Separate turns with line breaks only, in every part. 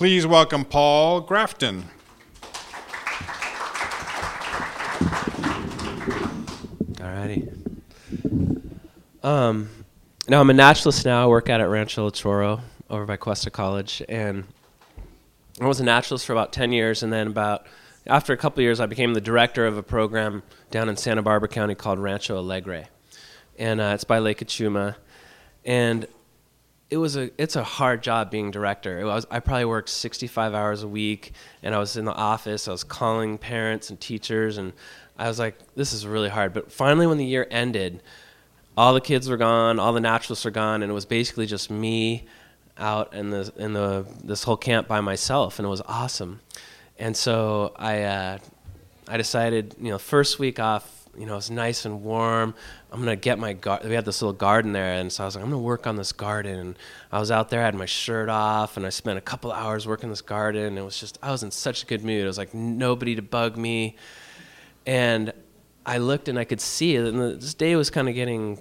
Please welcome Paul Grafton.
Alrighty. Now I'm a naturalist now. I work out at Rancho El Chorro over by Cuesta College, and I was a naturalist for about 10 years, and then after a couple of years, I became the director of a program down in Santa Barbara County called Rancho Alegre, and it's by Lake Achuma, and it's a hard job being director. I probably worked 65 hours a week, and I was in the office. I was calling parents and teachers, and I was like, this is really hard. But finally, when the year ended, all the kids were gone, all the naturalists were gone, and it was basically just me out in this whole camp by myself, and it was awesome. And so I decided, first week off, it was nice and warm. I'm gonna get my we had this little garden there, and so I was like, I'm gonna work on this garden. And I was out there, I had my shirt off, and I spent a couple hours working this garden. And it was just, I was in such a good mood. It was like nobody to bug me, and I looked and I could see it, and this day was kind of getting,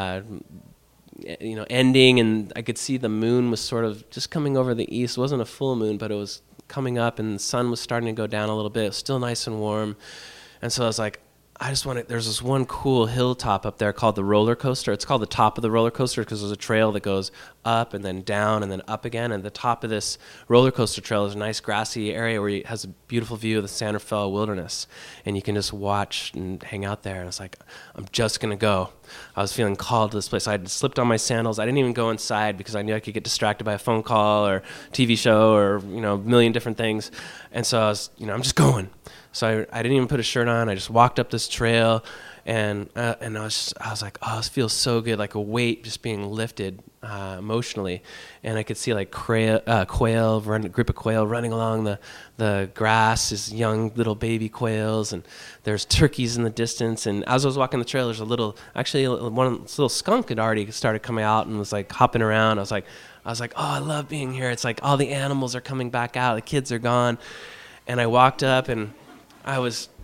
ending, and I could see the moon was sort of just coming over the east. It wasn't a full moon, but it was coming up, and the sun was starting to go down a little bit. It was still nice and warm, and so I was like, there's this one cool hilltop up there called the roller coaster. It's called the top of the roller coaster because there's a trail that goes up and then down and then up again. And the top of this roller coaster trail is a nice grassy area where it has a beautiful view of the Santa Fe wilderness. And you can just watch and hang out there. And it's like, I'm just going to go. I was feeling called to this place. I had slipped on my sandals. I didn't even go inside because I knew I could get distracted by a phone call or TV show or, a million different things. And so I was, I'm just going. So I didn't even put a shirt on. I just walked up this trail, and I was like, oh, this feels so good, like a weight just being lifted emotionally. And I could see like a group of quail running along the grass, these young little baby quails, and there's turkeys in the distance. And as I was walking the trail, there's this little skunk had already started coming out and was like hopping around. I was like, oh, I love being here. It's like all the animals are coming back out, the kids are gone. And I walked up, and I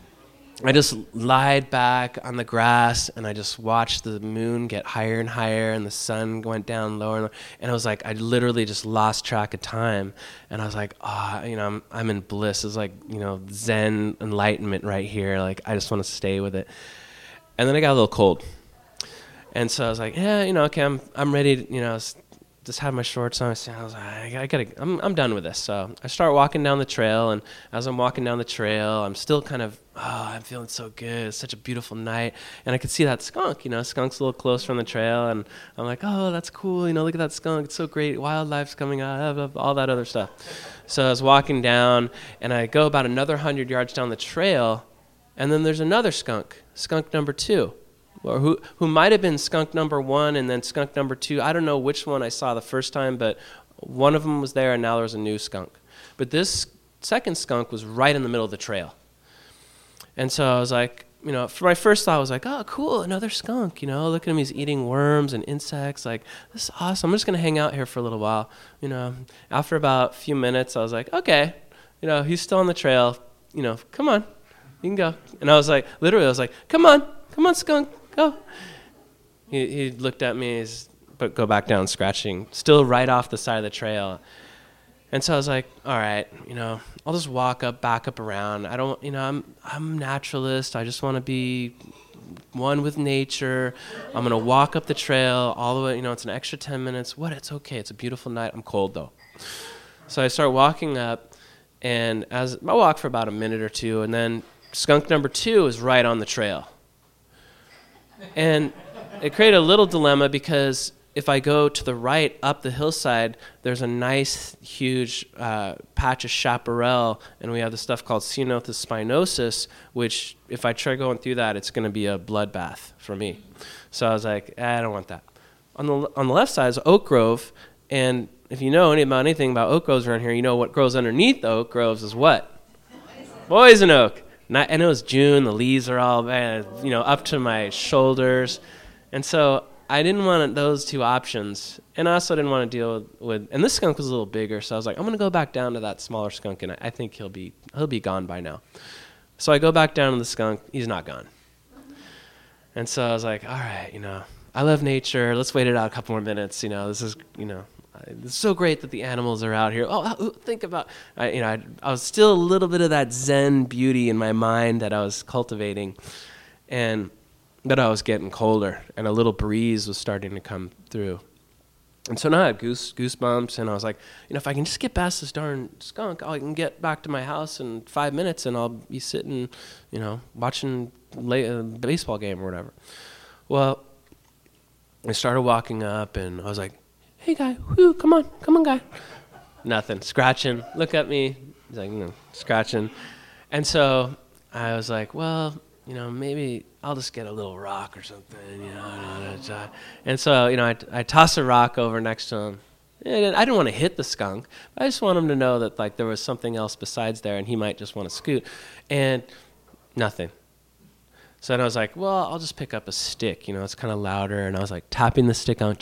just lied back on the grass, and I just watched the moon get higher and higher, and the sun went down lower and lower. And I was like, I literally just lost track of time. And I was like, I'm in bliss. It's like, Zen enlightenment right here. Like, I just want to stay with it. And then I got a little cold. And so I was like, yeah, okay, I'm ready to, just had my shorts on. I was like, I'm done with this. So I start walking down the trail, and as I'm walking down the trail, I'm still kind of, I'm feeling so good. It's such a beautiful night. And I could see that skunk, skunk's a little close from the trail, and I'm like, oh, that's cool. Look at that skunk. It's so great. Wildlife's coming out, all that other stuff. So I was walking down, and I go about another 100 yards down the trail, and then there's another skunk number 2. Or who might have been skunk number 1 and then skunk number 2. I don't know which one I saw the first time, but one of them was there, and now there was a new skunk. But this second skunk was right in the middle of the trail. And so I was like, for my first thought, I was like, oh, cool, another skunk. Look at him, he's eating worms and insects. Like, this is awesome. I'm just going to hang out here for a little while. After about a few minutes, I was like, okay, he's still on the trail. Come on, you can go. And I was like, come on, skunk. Go. He looked at me, but go back down scratching, still right off the side of the trail. And so I was like, all right, I'll just back up around. I don't, I'm a naturalist. I just want to be one with nature. I'm going to walk up the trail all the way, it's an extra 10 minutes. It's okay. It's a beautiful night. I'm cold though. So I start walking up, and as I walk for about a minute or two, and then skunk number 2 is right on the trail. And it created a little dilemma because if I go to the right up the hillside, there's a nice, huge patch of chaparral, and we have this stuff called Ceanothus spinosus, which if I try going through that, it's going to be a bloodbath for me. So I was like, I don't want that. On the left side is oak grove, and if you know anything about oak groves around here, what grows underneath the oak groves is what? Poison oak. And it was June, the leaves are all, up to my shoulders. And so I didn't want those two options. And I also didn't want to deal with, and this skunk was a little bigger, so I was like, I'm going to go back down to that smaller skunk, and I think he'll be gone by now. So I go back down to the skunk. He's not gone. And so I was like, all right, I love nature. Let's wait it out a couple more minutes. This is, It's so great that the animals are out here. Oh, think about, I was still a little bit of that Zen beauty in my mind that I was cultivating, and that I was getting colder, and a little breeze was starting to come through. And so now I had goosebumps, and I was like, if I can just get past this darn skunk, I can get back to my house in 5 minutes, and I'll be sitting, watching a baseball game or whatever. Well, I started walking up, and I was like, hey, guy, come on, guy. Nothing. Scratching. Look at me. He's like, scratching. And so I was like, well, maybe I'll just get a little rock or something, And so, I toss a rock over next to him. And I didn't want to hit the skunk. I just want him to know that, like, there was something else besides there, and he might just want to scoot. And nothing. So then I was like, well, I'll just pick up a stick. It's kind of louder. And I was, like, tapping the stick on.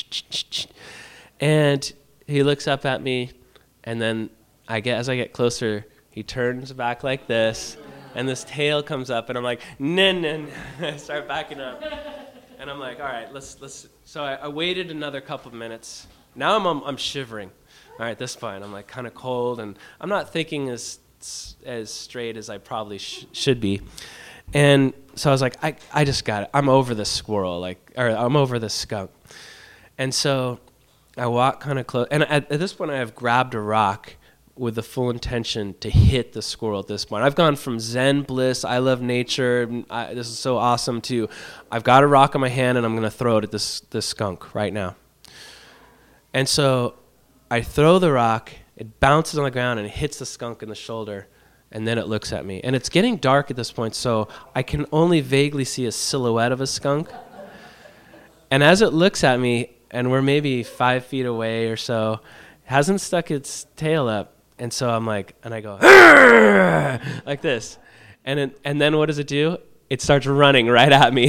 And he looks up at me, and then as I get closer, he turns back like this. And this tail comes up, and I'm like, nah. I start backing up. And I'm like, all right, let's. So I waited another couple of minutes. Now I'm shivering. All right, that's fine. I'm like kind of cold, and I'm not thinking as straight as I probably should be. And so I was like, I just got it. I'm over this squirrel, or I'm over this skunk. And so I walk kind of close. And at this point, I have grabbed a rock with the full intention to hit the squirrel at this point. I've gone from Zen bliss, I love nature, this is so awesome, to I've got a rock in my hand and I'm going to throw it at this skunk right now. And so I throw the rock, it bounces on the ground and it hits the skunk in the shoulder, and then it looks at me. And it's getting dark at this point, so I can only vaguely see a silhouette of a skunk. And as it looks at me, and we're maybe 5 feet away or so, it hasn't stuck its tail up. And so I'm like, and I go, like this. And then what does it do? It starts running right at me.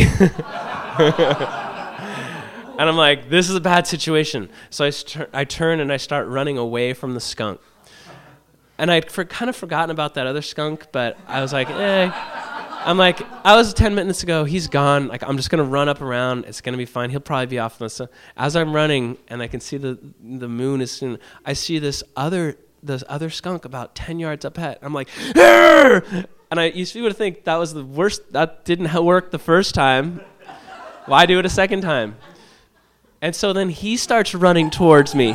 And I'm like, this is a bad situation. So I turn and I start running away from the skunk. And I'd kind of forgotten about that other skunk, but I was like, I'm like, I was 10 minutes ago, he's gone. Like, I'm just going to run up around. It's going to be fine. He'll probably be off. As I'm running and I can see the moon is soon, I see this other skunk about 10 yards up ahead. I'm like, Arr! And you would think that was the worst. That didn't work the first time. Why do it a second time? And so then he starts running towards me.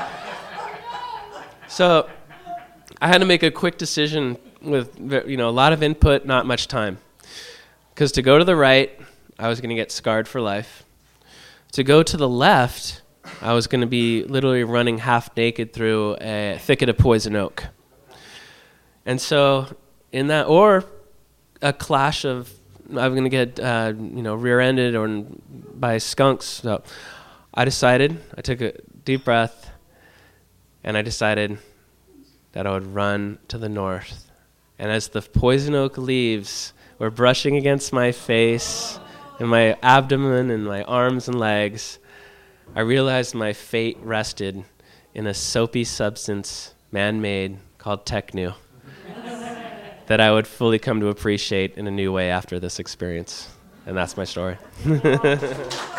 So I had to make a quick decision with a lot of input, not much time. Because to go to the right, I was going to get scarred for life. To go to the left, I was going to be literally running half naked through a thicket of poison oak. And so in that, or a clash of, I'm going to get, rear-ended or by skunks. So I took a deep breath, and I decided that I would run to the north. And as the poison oak leaves were brushing against my face and my abdomen and my arms and legs, I realized my fate rested in a soapy substance, man-made, called Teknu, that I would fully come to appreciate in a new way after this experience. And that's my story.